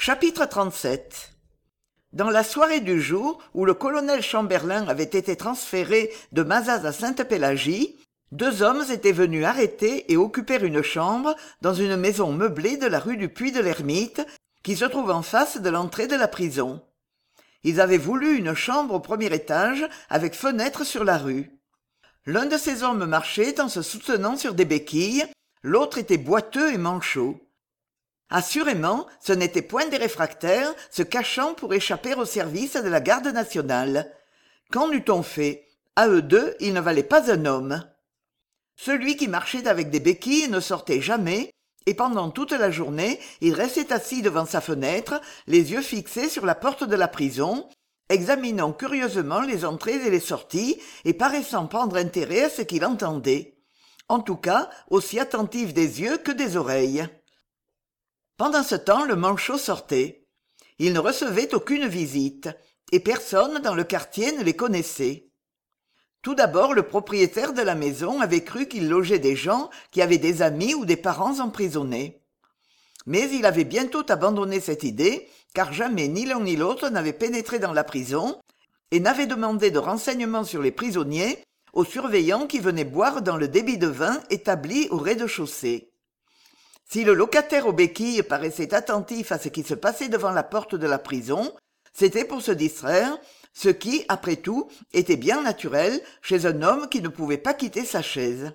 Chapitre 37. Dans la soirée du jour où le colonel Chamberlain avait été transféré de Mazas à Sainte-Pélagie, deux hommes étaient venus arrêter et occuper une chambre dans une maison meublée de la rue du Puy de l'Ermite, qui se trouve en face de l'entrée de la prison. Ils avaient voulu une chambre au premier étage avec fenêtre sur la rue. L'un de ces hommes marchait en se soutenant sur des béquilles, l'autre était boiteux et manchot. Assurément, ce n'étaient point des réfractaires se cachant pour échapper au service de la garde nationale. Qu'en eût-on fait? À eux deux, ils ne valaient pas un homme. Celui qui marchait avec des béquilles ne sortait jamais, et pendant toute la journée, il restait assis devant sa fenêtre, les yeux fixés sur la porte de la prison, examinant curieusement les entrées et les sorties, et paraissant prendre intérêt à ce qu'il entendait. En tout cas, aussi attentif des yeux que des oreilles. Pendant ce temps, le manchot sortait. Il ne recevait aucune visite, et personne dans le quartier ne les connaissait. Tout d'abord, le propriétaire de la maison avait cru qu'il logeait des gens qui avaient des amis ou des parents emprisonnés. Mais il avait bientôt abandonné cette idée, car jamais ni l'un ni l'autre n'avait pénétré dans la prison et n'avait demandé de renseignements sur les prisonniers aux surveillants qui venaient boire dans le débit de vin établi au rez-de-chaussée. Si le locataire aux béquilles paraissait attentif à ce qui se passait devant la porte de la prison, c'était pour se distraire, ce qui, après tout, était bien naturel chez un homme qui ne pouvait pas quitter sa chaise.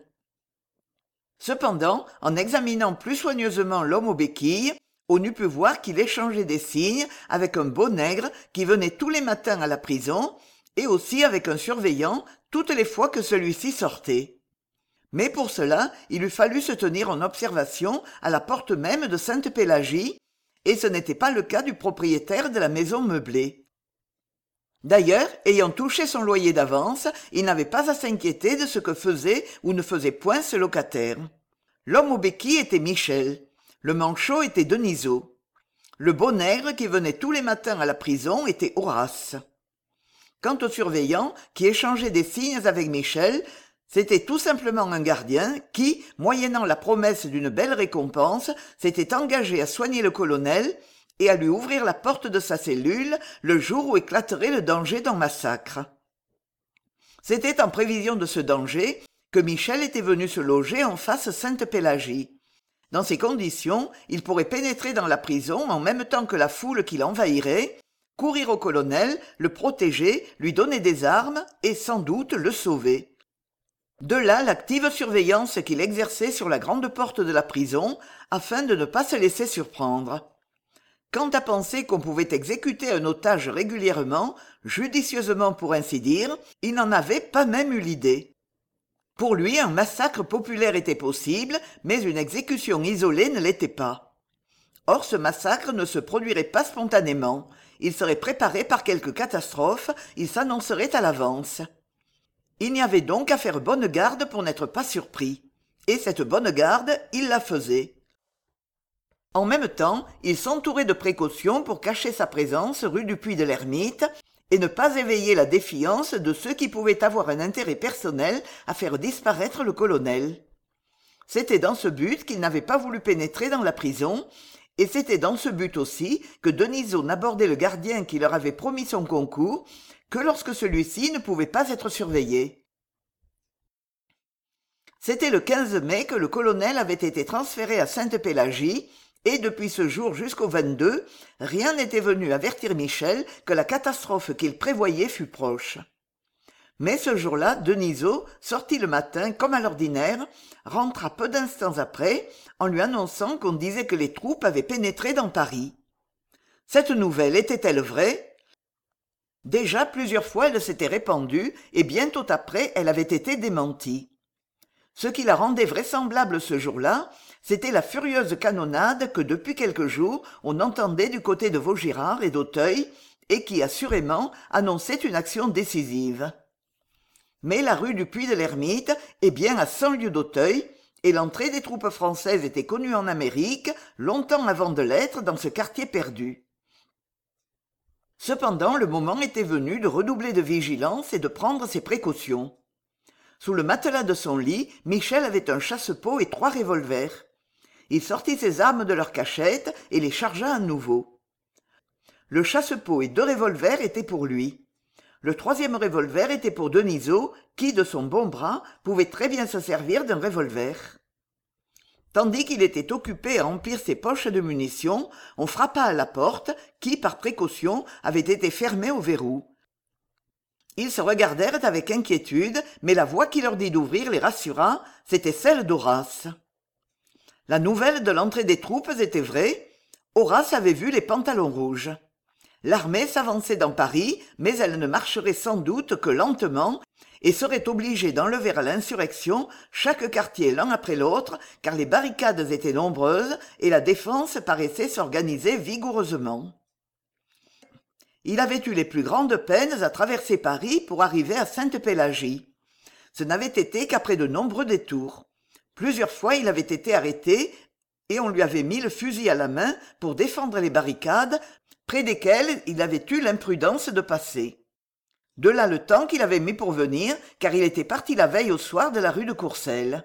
Cependant, en examinant plus soigneusement l'homme aux béquilles, on eût pu voir qu'il échangeait des signes avec un beau nègre qui venait tous les matins à la prison, et aussi avec un surveillant toutes les fois que celui-ci sortait. Mais pour cela, il eût fallu se tenir en observation à la porte même de Sainte-Pélagie, et ce n'était pas le cas du propriétaire de la maison meublée. D'ailleurs, ayant touché son loyer d'avance, il n'avait pas à s'inquiéter de ce que faisait ou ne faisait point ce locataire. L'homme aux béquilles était Michel, le manchot était Denisot. Le beau nègre qui venait tous les matins à la prison était Horace. Quant au surveillant, qui échangeait des signes avec Michel, c'était tout simplement un gardien qui, moyennant la promesse d'une belle récompense, s'était engagé à soigner le colonel et à lui ouvrir la porte de sa cellule le jour où éclaterait le danger d'un massacre. C'était en prévision de ce danger que Michel était venu se loger en face Sainte-Pélagie. Dans ces conditions, il pourrait pénétrer dans la prison en même temps que la foule qui l'envahirait, courir au colonel, le protéger, lui donner des armes et sans doute le sauver. De là l'active surveillance qu'il exerçait sur la grande porte de la prison afin de ne pas se laisser surprendre. Quant à penser qu'on pouvait exécuter un otage régulièrement, judicieusement pour ainsi dire, il n'en avait pas même eu l'idée. Pour lui, un massacre populaire était possible, mais une exécution isolée ne l'était pas. Or, ce massacre ne se produirait pas spontanément. Il serait préparé par quelque catastrophe, il s'annoncerait à l'avance. Il n'y avait donc à faire bonne garde pour n'être pas surpris. Et cette bonne garde, il la faisait. En même temps, il s'entourait de précautions pour cacher sa présence rue du Puy de l'Ermite et ne pas éveiller la défiance de ceux qui pouvaient avoir un intérêt personnel à faire disparaître le colonel. C'était dans ce but qu'il n'avait pas voulu pénétrer dans la prison, et c'était dans ce but aussi que Denisot n'abordait le gardien qui leur avait promis son concours que lorsque celui-ci ne pouvait pas être surveillé. C'était le 15 mai que le colonel avait été transféré à Sainte-Pélagie, et depuis ce jour jusqu'au 22, rien n'était venu avertir Michel que la catastrophe qu'il prévoyait fût proche. Mais ce jour-là, Denisot, sorti le matin comme à l'ordinaire, rentra peu d'instants après, en lui annonçant qu'on disait que les troupes avaient pénétré dans Paris. Cette nouvelle était-elle vraie? Déjà plusieurs fois elle s'était répandue, et bientôt après elle avait été démentie. Ce qui la rendait vraisemblable ce jour-là, c'était la furieuse canonnade que depuis quelques jours on entendait du côté de Vaugirard et d'Auteuil, et qui assurément annonçait une action décisive. Mais la rue du Puy de l'Ermite est bien à 100 lieues d'Auteuil, et l'entrée des troupes françaises était connue en Amérique longtemps avant de l'être dans ce quartier perdu. Cependant, le moment était venu de redoubler de vigilance et de prendre ses précautions. Sous le matelas de son lit, Michel avait un chasse-peau et 3 revolvers. Il sortit ses armes de leur cachette et les chargea à nouveau. Le chasse-peau et 2 revolvers étaient pour lui. Le 3e revolver était pour Denisot, qui, de son bon bras, pouvait très bien se servir d'un revolver. Tandis qu'il était occupé à remplir ses poches de munitions, on frappa à la porte, qui, par précaution, avait été fermée au verrou. Ils se regardèrent avec inquiétude, mais la voix qui leur dit d'ouvrir les rassura, c'était celle d'Horace. La nouvelle de l'entrée des troupes était vraie. Horace avait vu les pantalons rouges. L'armée s'avançait dans Paris, mais elle ne marcherait sans doute que lentement et serait obligée d'enlever à l'insurrection chaque quartier l'un après l'autre, car les barricades étaient nombreuses et la défense paraissait s'organiser vigoureusement. Il avait eu les plus grandes peines à traverser Paris pour arriver à Sainte-Pélagie. Ce n'avait été qu'après de nombreux détours. Plusieurs fois il avait été arrêté et on lui avait mis le fusil à la main pour défendre les barricades près desquelles il avait eu l'imprudence de passer. De là le temps qu'il avait mis pour venir, car il était parti la veille au soir de la rue de Courcelles.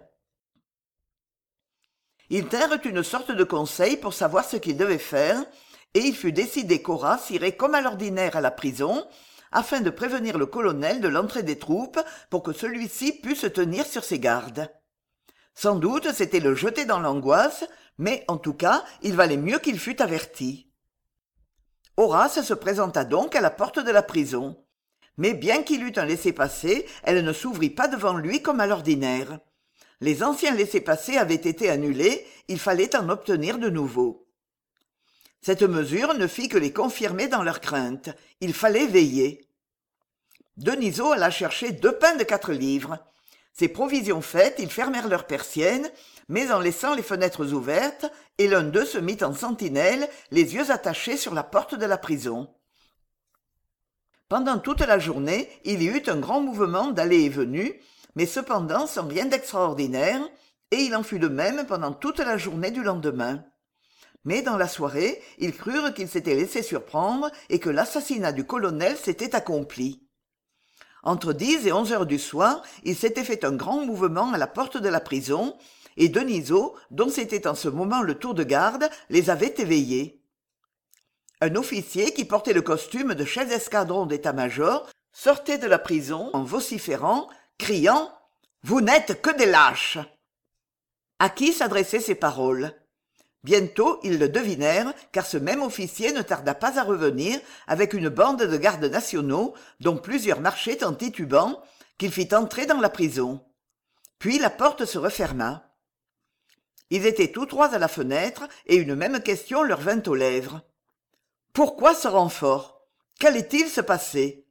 Ils tinrent une sorte de conseil pour savoir ce qu'ils devaient faire, et il fut décidé qu'Horace irait comme à l'ordinaire à la prison, afin de prévenir le colonel de l'entrée des troupes pour que celui-ci pût se tenir sur ses gardes. Sans doute c'était le jeter dans l'angoisse, mais en tout cas il valait mieux qu'il fût averti. Horace se présenta donc à la porte de la prison. Mais bien qu'il eût un laissez-passer, elle ne s'ouvrit pas devant lui comme à l'ordinaire. Les anciens laissez-passer avaient été annulés, il fallait en obtenir de nouveaux. Cette mesure ne fit que les confirmer dans leurs craintes. Il fallait veiller. Denisot alla chercher 2 pains de 4 livres. Ces provisions faites, ils fermèrent leurs persiennes, mais en laissant les fenêtres ouvertes, et l'un d'eux se mit en sentinelle, les yeux attachés sur la porte de la prison. Pendant toute la journée, il y eut un grand mouvement d'allées et venues, mais cependant sans rien d'extraordinaire, et il en fut de même pendant toute la journée du lendemain. Mais dans la soirée, ils crurent qu'ils s'étaient laissés surprendre et que l'assassinat du colonel s'était accompli. Entre 10 et 11 heures du soir, il s'était fait un grand mouvement à la porte de la prison, et Denisot, dont c'était en ce moment le tour de garde, les avait éveillés. Un officier qui portait le costume de chef d'escadron d'état-major sortait de la prison en vociférant, criant « Vous n'êtes que des lâches !» À qui s'adressaient ces paroles? Bientôt ils le devinèrent, car ce même officier ne tarda pas à revenir avec une bande de gardes nationaux, dont plusieurs marchaient en titubant, qu'il fit entrer dans la prison. Puis la porte se referma. Ils étaient tous 3 à la fenêtre, et une même question leur vint aux lèvres. Pourquoi ce renfort? Qu'allait-il se passer?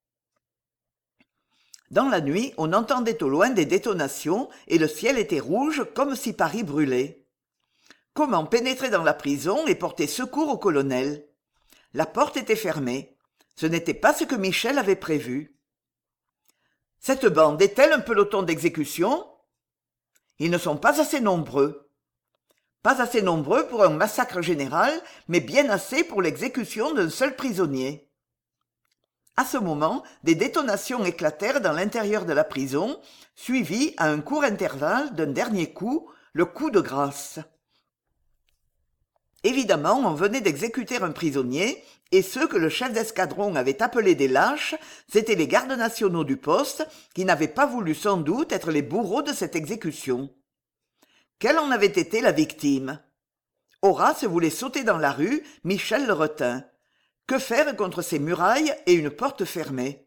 Dans la nuit, on entendait au loin des détonations, et le ciel était rouge comme si Paris brûlait. Comment pénétrer dans la prison et porter secours au colonel? La porte était fermée. Ce n'était pas ce que Michel avait prévu. Cette bande est-elle un peloton d'exécution? Ils ne sont pas assez nombreux. Pas assez nombreux pour un massacre général, mais bien assez pour l'exécution d'un seul prisonnier. À ce moment, des détonations éclatèrent dans l'intérieur de la prison, suivies à un court intervalle d'un dernier coup, le coup de grâce. Évidemment, on venait d'exécuter un prisonnier, et ceux que le chef d'escadron avait appelés des lâches, c'étaient les gardes nationaux du poste, qui n'avaient pas voulu sans doute être les bourreaux de cette exécution. Quelle en avait été la victime? Horace voulait sauter dans la rue, Michel le retint. Que faire contre ces murailles et une porte fermée?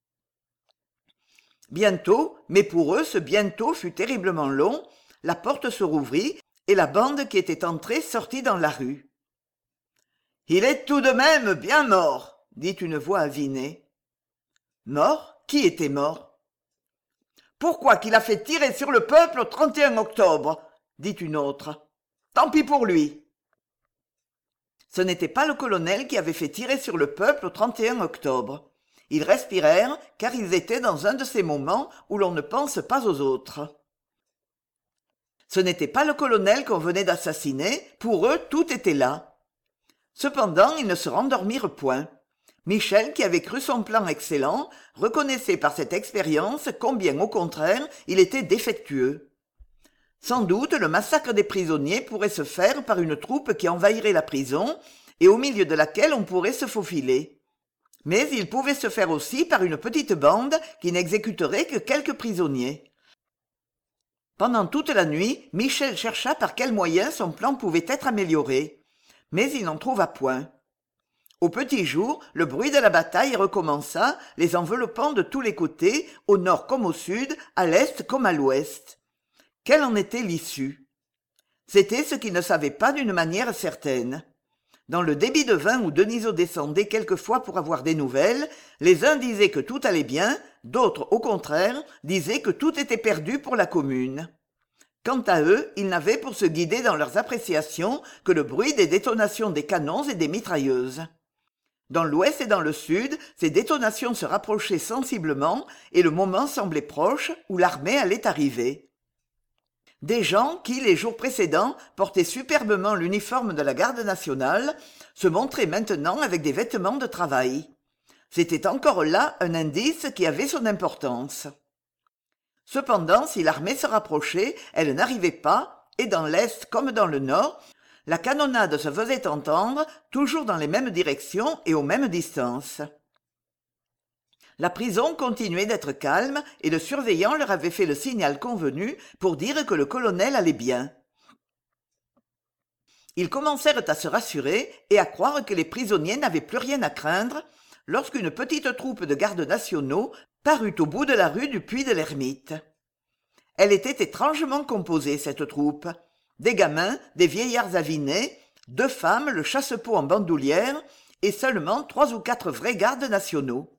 Bientôt, mais pour eux ce bientôt fut terriblement long, la porte se rouvrit, et la bande qui était entrée sortit dans la rue. « Il est tout de même bien mort, » dit une voix avinée. « Mort? Qui était mort ?»« Pourquoi qu'il a fait tirer sur le peuple au 31 octobre, » dit une autre. « Tant pis pour lui. » Ce n'était pas le colonel qui avait fait tirer sur le peuple au 31 octobre. Ils respirèrent, car ils étaient dans un de ces moments où l'on ne pense pas aux autres. Ce n'était pas le colonel qu'on venait d'assassiner, pour eux tout était là. Cependant, ils ne se rendormirent point. Michel, qui avait cru son plan excellent, reconnaissait par cette expérience combien, au contraire, il était défectueux. Sans doute le massacre des prisonniers pourrait se faire par une troupe qui envahirait la prison, et au milieu de laquelle on pourrait se faufiler. Mais il pouvait se faire aussi par une petite bande qui n'exécuterait que quelques prisonniers. Pendant toute la nuit, Michel chercha par quels moyens son plan pouvait être amélioré, mais il n'en trouva point. Au petit jour, le bruit de la bataille recommença, les enveloppant de tous les côtés, au nord comme au sud, à l'est comme à l'ouest. Quelle en était l'issue? C'était ce qu'il ne savait pas d'une manière certaine. Dans le débit de vin où Denisot descendait quelquefois pour avoir des nouvelles, les uns disaient que tout allait bien, d'autres, au contraire, disaient que tout était perdu pour la commune. Quant à eux, ils n'avaient pour se guider dans leurs appréciations que le bruit des détonations des canons et des mitrailleuses. Dans l'ouest et dans le sud, ces détonations se rapprochaient sensiblement et le moment semblait proche où l'armée allait arriver. Des gens qui, les jours précédents, portaient superbement l'uniforme de la garde nationale, se montraient maintenant avec des vêtements de travail. C'était encore là un indice qui avait son importance. Cependant, si l'armée se rapprochait, elle n'arrivait pas, et dans l'est comme dans le nord, la canonnade se faisait entendre, toujours dans les mêmes directions et aux mêmes distances. La prison continuait d'être calme et le surveillant leur avait fait le signal convenu pour dire que le colonel allait bien. Ils commencèrent à se rassurer et à croire que les prisonniers n'avaient plus rien à craindre lorsqu'une petite troupe de gardes nationaux parut au bout de la rue du Puy de l'Ermite. Elle était étrangement composée, cette troupe. Des gamins, des vieillards avinés, 2 femmes, le chasse-peau en bandoulière, et seulement 3 ou 4 vrais gardes nationaux.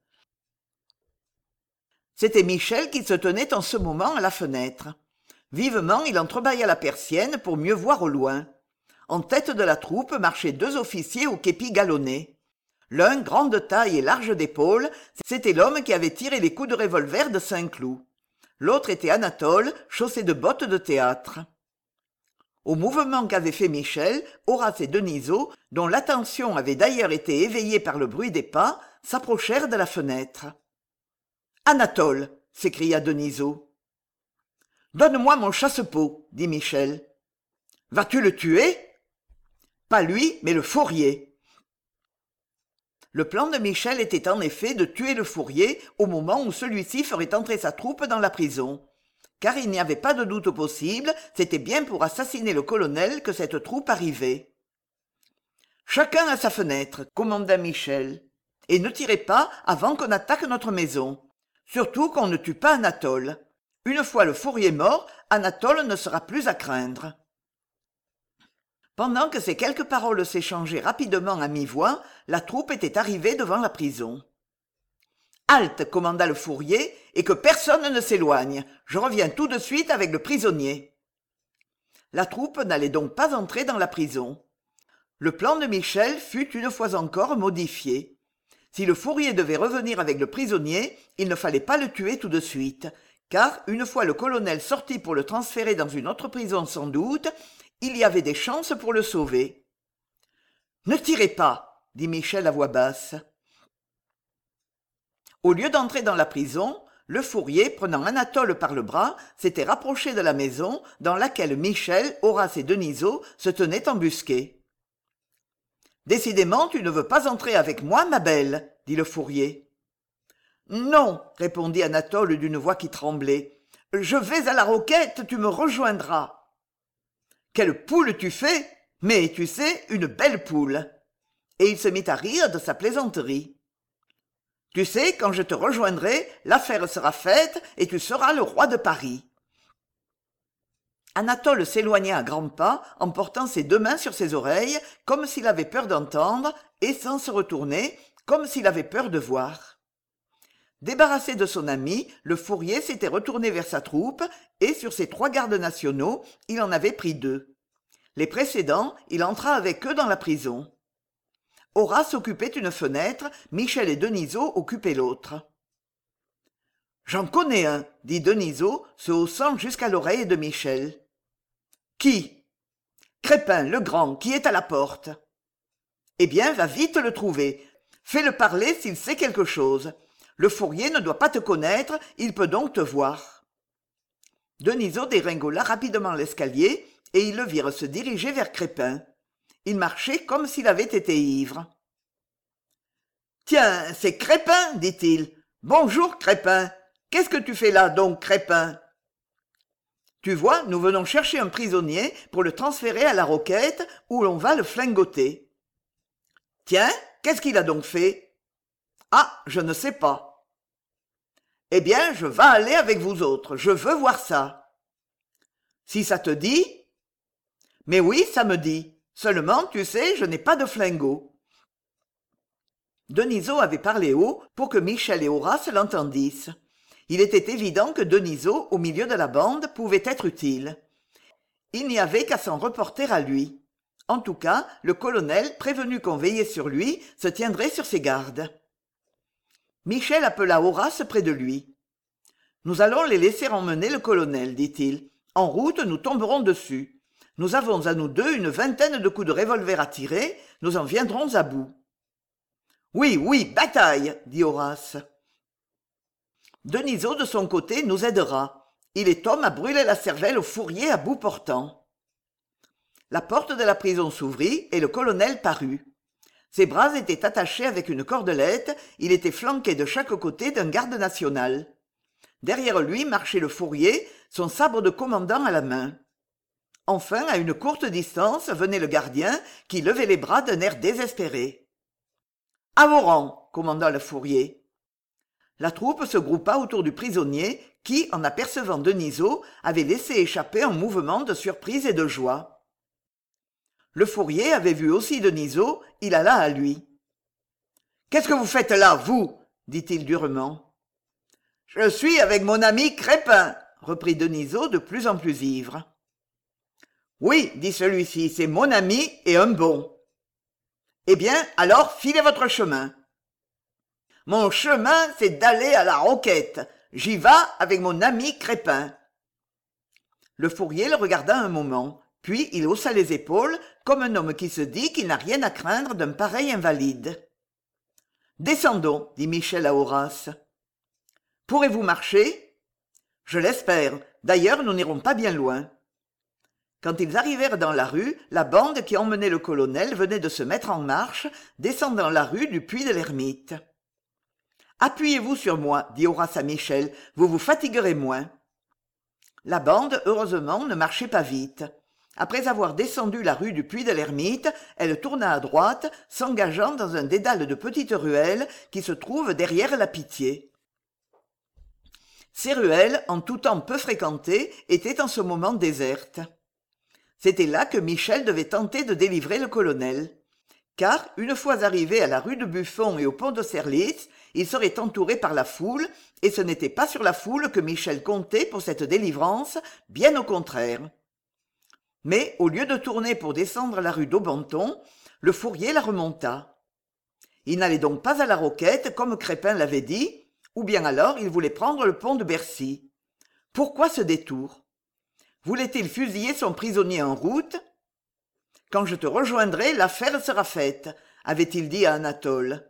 C'était Michel qui se tenait en ce moment à la fenêtre. Vivement, il entrebâilla la persienne pour mieux voir au loin. En tête de la troupe marchaient 2 officiers au képi galonné. L'un, grand de taille et large d'épaules, c'était l'homme qui avait tiré les coups de revolver de Saint-Cloud. L'autre était Anatole, chaussé de bottes de théâtre. Au mouvement qu'avaient fait Michel, Horace et Denisot, dont l'attention avait d'ailleurs été éveillée par le bruit des pas, s'approchèrent de la fenêtre. « Anatole !» s'écria Denisot. « Donne-moi mon chasse-peau, » dit Michel. « Vas-tu le tuer ?»« Pas lui, mais le fourrier. » Le plan de Michel était en effet de tuer le fourrier au moment où celui-ci ferait entrer sa troupe dans la prison. Car il n'y avait pas de doute possible, c'était bien pour assassiner le colonel que cette troupe arrivait. « Chacun à sa fenêtre, » commanda Michel. « Et ne tirez pas avant qu'on attaque notre maison. Surtout qu'on ne tue pas Anatole. Une fois le fourrier mort, Anatole ne sera plus à craindre. » Pendant que ces quelques paroles s'échangeaient rapidement à mi-voix, la troupe était arrivée devant la prison. « Halte !» commanda le fourrier, « et que personne ne s'éloigne. Je reviens tout de suite avec le prisonnier. » La troupe n'allait donc pas entrer dans la prison. Le plan de Michel fut une fois encore modifié. Si le fourrier devait revenir avec le prisonnier, il ne fallait pas le tuer tout de suite, car une fois le colonel sorti pour le transférer dans une autre prison sans doute, il y avait des chances pour le sauver. « Ne tirez pas !» dit Michel à voix basse. Au lieu d'entrer dans la prison, le fourrier, prenant Anatole par le bras, s'était rapproché de la maison dans laquelle Michel, Horace et Denisot se tenaient embusqués. « Décidément, tu ne veux pas entrer avec moi, ma belle, » dit le fourrier. « Non, » répondit Anatole d'une voix qui tremblait. « Je vais à la Roquette, tu me rejoindras. »« Quelle poule tu fais ! Mais, tu sais, une belle poule !» Et il se mit à rire de sa plaisanterie. « Tu sais, quand je te rejoindrai, l'affaire sera faite et tu seras le roi de Paris. » Anatole s'éloigna à grands pas en portant ses 2 mains sur ses oreilles, comme s'il avait peur d'entendre, et sans se retourner, comme s'il avait peur de voir. Débarrassé de son ami, le fourrier s'était retourné vers sa troupe, et sur ses 3 gardes nationaux, il en avait pris 2. Les précédents, il entra avec eux dans la prison. Horace occupait une fenêtre, Michel et Denisot occupaient l'autre. « J'en connais un, » dit Denisot, se haussant jusqu'à l'oreille de Michel. « Qui ?»« Crépin, le grand, qui est à la porte. »« Eh bien, va vite le trouver. Fais-le parler s'il sait quelque chose. Le fourrier ne doit pas te connaître, il peut donc te voir. » Denisot dégringola rapidement l'escalier, et ils le virent se diriger vers Crépin. Il marchait comme s'il avait été ivre. « Tiens, c'est Crépin, dit-il. Bonjour, Crépin. Qu'est-ce que tu fais là, donc, Crépin ? Tu vois, nous venons chercher un prisonnier pour le transférer à la Roquette où l'on va le flingoter. Tiens, qu'est-ce qu'il a donc fait ? Ah, je ne sais pas. Eh bien, je vas aller avec vous autres, je veux voir ça. Si ça te dit ? Mais oui, ça me dit. Seulement, tu sais, je n'ai pas de flingot. Denisot avait parlé haut pour que Michel et Horace l'entendissent. Il était évident que Denisot, au milieu de la bande, pouvait être utile. Il n'y avait qu'à s'en reporter à lui. En tout cas, le colonel, prévenu qu'on veillait sur lui, se tiendrait sur ses gardes. Michel appela Horace près de lui. « Nous allons les laisser emmener le colonel, dit-il. En route, nous tomberons dessus. Nous avons à nous deux une vingtaine de coups de revolver à tirer, nous en viendrons à bout. »« Oui, oui, bataille !» dit Horace. Denisot, de son côté, nous aidera. Il est homme à brûler la cervelle au fourrier à bout portant. La porte de la prison s'ouvrit et le colonel parut. Ses bras étaient attachés avec une cordelette, il était flanqué de chaque côté d'un garde national. Derrière lui marchait le fourrier, son sabre de commandant à la main. Enfin, à une courte distance, venait le gardien, qui levait les bras d'un air désespéré. « À vos rangs !» commanda le fourrier. La troupe se groupa autour du prisonnier qui, en apercevant Denisot, avait laissé échapper un mouvement de surprise et de joie. Le fourrier avait vu aussi Denisot, il alla à lui. « Qu'est-ce que vous faites là, vous ?» dit-il durement. « Je suis avec mon ami Crépin, » reprit Denisot de plus en plus ivre. « Oui, dit celui-ci, c'est mon ami et un bon. »« Eh bien, alors, filez votre chemin. »« Mon chemin, c'est d'aller à la Roquette. J'y vas avec mon ami Crépin. » Le fourrier le regarda un moment, puis il haussa les épaules, comme un homme qui se dit qu'il n'a rien à craindre d'un pareil invalide. « Descendons, dit Michel à Horace. « Pourrez-vous marcher ? » « Je l'espère. D'ailleurs, nous n'irons pas bien loin. » Quand ils arrivèrent dans la rue, la bande qui emmenait le colonel venait de se mettre en marche, descendant la rue du Puy de l'Ermite. « Appuyez-vous sur moi, dit Horace à Michel, vous vous fatiguerez moins. » La bande, heureusement, ne marchait pas vite. Après avoir descendu la rue du Puy de l'Ermite, elle tourna à droite, s'engageant dans un dédale de petites ruelles qui se trouvent derrière la Pitié. Ces ruelles, en tout temps peu fréquentées, étaient en ce moment désertes. C'était là que Michel devait tenter de délivrer le colonel. Car, une fois arrivé à la rue de Buffon et au pont d'Austerlitz, il serait entouré par la foule, et ce n'était pas sur la foule que Michel comptait pour cette délivrance, bien au contraire. Mais, au lieu de tourner pour descendre la rue d'Aubenton, le fourrier la remonta. Il n'allait donc pas à la Roquette, comme Crépin l'avait dit, ou bien alors il voulait prendre le pont de Bercy. Pourquoi ce détour ? Voulait-il fusiller son prisonnier en route ? « Quand je te rejoindrai, l'affaire sera faite », avait-il dit à Anatole.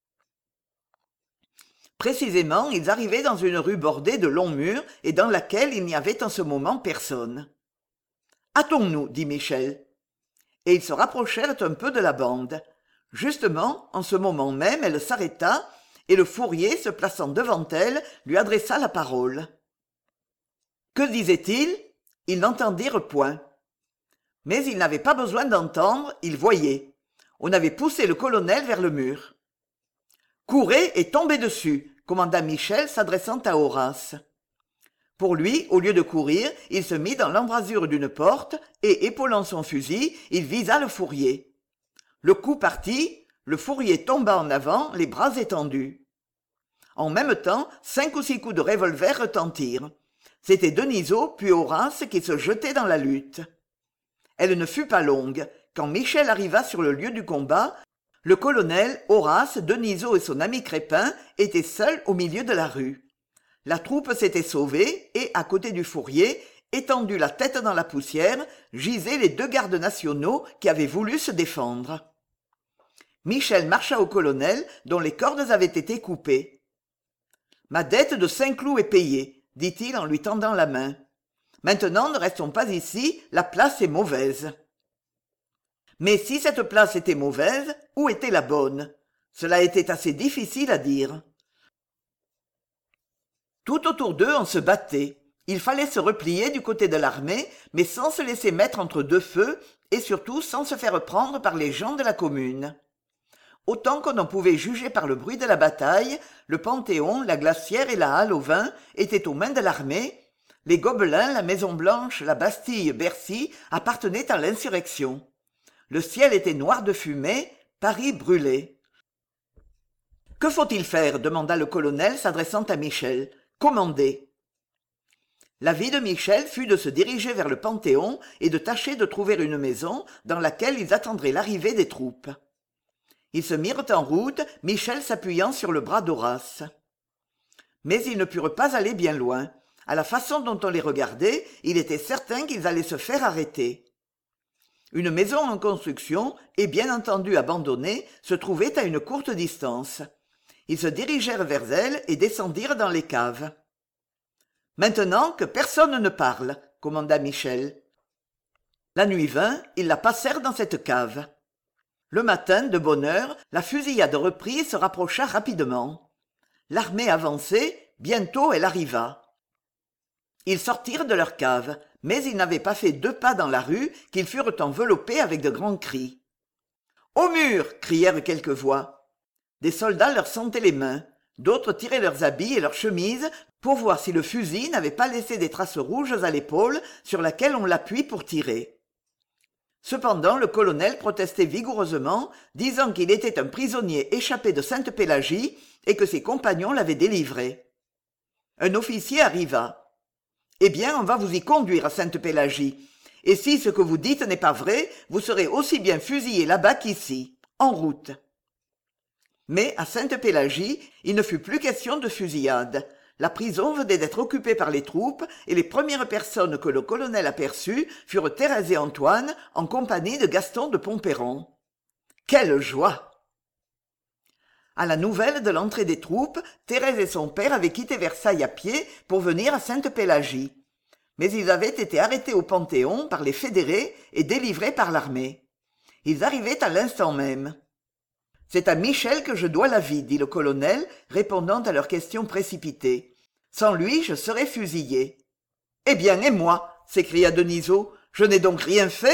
Précisément, ils arrivaient dans une rue bordée de longs murs et dans laquelle il n'y avait en ce moment personne. « Hâtons-nous, dit Michel. Et ils se rapprochèrent un peu de la bande. Justement, en ce moment même, elle s'arrêta, et le fourrier, se plaçant devant elle, lui adressa la parole. Que disait-il ? Ils n'entendirent point. Mais ils n'avaient pas besoin d'entendre, ils voyaient. On avait poussé le colonel vers le mur. « Courez et tombez dessus !» commanda Michel, s'adressant à Horace. Pour lui, au lieu de courir, il se mit dans l'embrasure d'une porte et, épaulant son fusil, il visa le fourrier. Le coup partit, le fourrier tomba en avant, les bras étendus. En même temps, 5 ou 6 coups de revolver retentirent. C'était Denisot puis Horace qui se jetaient dans la lutte. Elle ne fut pas longue. Quand Michel arriva sur le lieu du combat, le colonel, Horace, Denisot et son ami Crépin étaient seuls au milieu de la rue. La troupe s'était sauvée et, à côté du fourrier, étendus la tête dans la poussière, gisaient les 2 gardes nationaux qui avaient voulu se défendre. Michel marcha au colonel, dont les cordes avaient été coupées. « Ma dette de 5 clous est payée, » dit-il en lui tendant la main. « Maintenant, ne restons pas ici, la place est mauvaise. » Mais si cette place était mauvaise, où était la bonne? Cela était assez difficile à dire. Tout autour d'eux on se battait. Il fallait se replier du côté de l'armée, mais sans se laisser mettre entre deux feux, et surtout sans se faire prendre par les gens de la commune. Autant qu'on en pouvait juger par le bruit de la bataille, le Panthéon, la Glacière et la Halle aux Vins étaient aux mains de l'armée. Les Gobelins, la Maison-Blanche, la Bastille, Bercy appartenaient à l'insurrection. Le ciel était noir de fumée, Paris brûlait. « Que faut-il faire » demanda le colonel s'adressant à Michel. « Commandez !» L'avis de Michel fut de se diriger vers le Panthéon et de tâcher de trouver une maison dans laquelle ils attendraient l'arrivée des troupes. Ils se mirent en route, Michel s'appuyant sur le bras d'Horace. Mais ils ne purent pas aller bien loin. À la façon dont on les regardait, il était certain qu'ils allaient se faire arrêter. Une maison en construction, et bien entendu abandonnée, se trouvait à une courte distance. Ils se dirigèrent vers elle et descendirent dans les caves. « Maintenant que personne ne parle, » commanda Michel. La nuit vint, ils la passèrent dans cette cave. Le matin, de bonne heure, la fusillade reprit et se rapprocha rapidement. L'armée avançait, bientôt elle arriva. Ils sortirent de leur cave, mais ils n'avaient pas fait 2 pas dans la rue qu'ils furent enveloppés avec de grands cris. « Au mur !» crièrent quelques voix. Des soldats leur sentaient les mains, d'autres tiraient leurs habits et leurs chemises pour voir si le fusil n'avait pas laissé des traces rouges à l'épaule sur laquelle on l'appuie pour tirer. Cependant, le colonel protestait vigoureusement, disant qu'il était un prisonnier échappé de Sainte-Pélagie et que ses compagnons l'avaient délivré. Un officier arriva. « Eh bien, on va vous y conduire à Sainte-Pélagie. Et si ce que vous dites n'est pas vrai, vous serez aussi bien fusillé là-bas qu'ici. En route !» Mais à Sainte-Pélagie, il ne fut plus question de fusillade. La prison venait d'être occupée par les troupes et les premières personnes que le colonel aperçut furent Thérèse et Antoine en compagnie de Gaston de Pompéron. Quelle joie! À la nouvelle de l'entrée des troupes, Thérèse et son père avaient quitté Versailles à pied pour venir à Sainte-Pélagie. Mais ils avaient été arrêtés au Panthéon par les fédérés et délivrés par l'armée. Ils arrivaient à l'instant même. « C'est à Michel que je dois la vie, » dit le colonel, répondant à leurs questions précipitées. « Sans lui, je serais fusillé. »« Eh bien, et moi ?» s'écria Denisot. « Je n'ai donc rien fait ?»